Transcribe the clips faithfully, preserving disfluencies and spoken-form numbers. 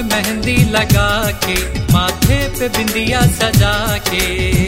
पे मेहंदी लगा के, माथे पे बिंदिया सजा के,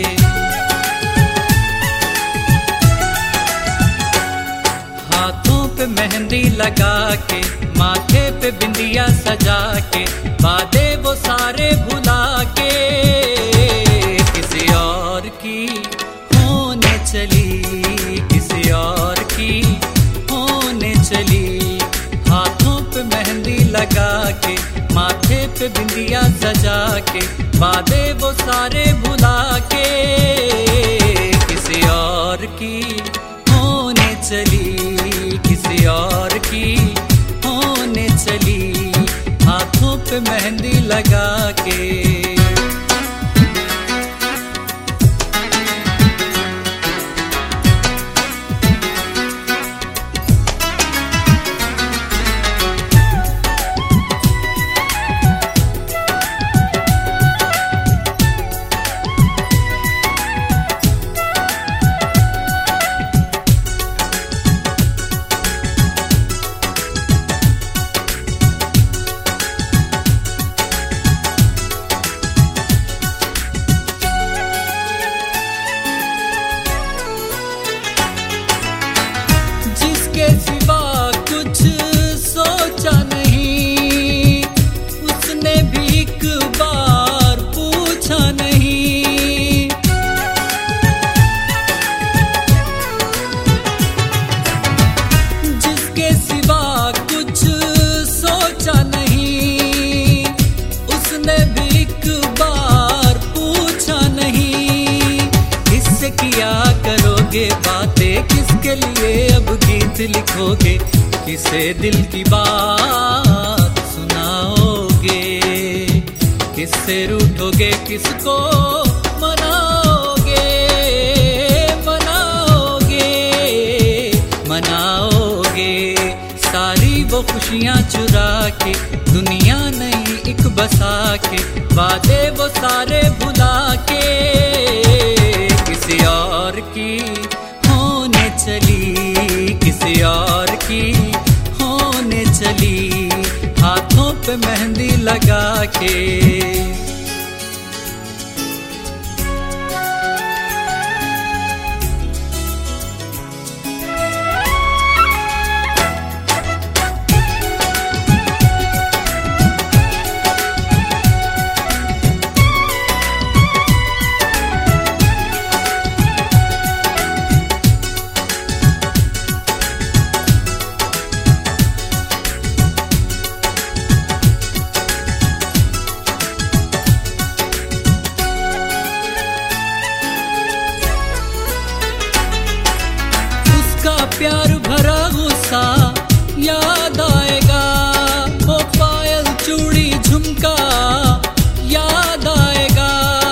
हाथों पे मेहंदी लगा के, माथे पे बिंदिया सजा के, वादे वो सारे भुला के किसी और की होने चली, किसी और की होने चली। हाथों पे मेहंदी लगा के, माथे पे बिंदिया सजा के, वादे वो सारे भुला के किसी और की होने चली, किसी और की होने चली। हाथों पे मेहंदी लगा के। जिसके सिवा कुछ सोचा नहीं, उसने भी एक बार पूछा नहीं। जिसके सिवा कुछ सोचा नहीं, उसने भी एक बार पूछा नहीं। किससे किया करोगे बातें, किसके लिए अब गीत लिखोगे, किसे दिल की बात सुनाओगे, किससे रूठोगे, किसको मनाओगे, मनाओगे, मनाओगे। सारी वो खुशियाँ चुरा के, दुनिया नहीं एक बसा के, वादे वो सारे भुला के किसी और की होने चली, किसी और की होने चली। हाथों पे मेहंदी लगा के। प्यार भरा गुस्सा याद आएगा, वो पायल चूड़ी झुमका याद आएगा।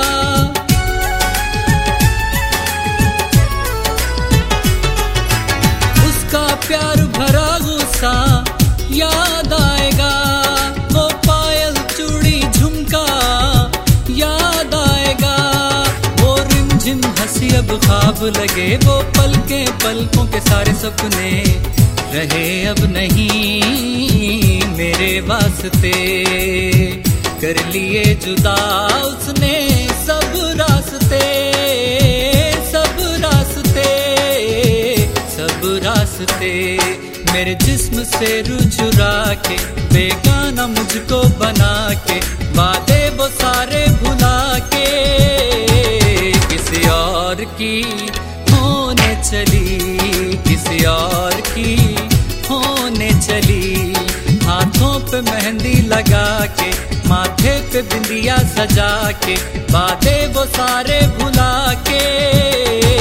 उसका प्यार भरा गुस्सा याद आएगा, वो पायल चूड़ी झुमका याद आएगा। वो रिमझिम हंसी अब ख्वाब लगे, वो पलके पलकों के सारे सपने रहे अब नहीं मेरे वास्ते। कर लिए जुदा उसने सब रास्ते, सब रास्ते, सब रास्ते। मेरे जिस्म से रूह चुरा के, बेगाना मुझको बना के, वादे वो सारे भुला के किसी और की होने चली, किसी और की होने चली। हाथों पे मेहंदी लगा के, माथे पे बिंदिया सजा के, वादे वो सारे भुला के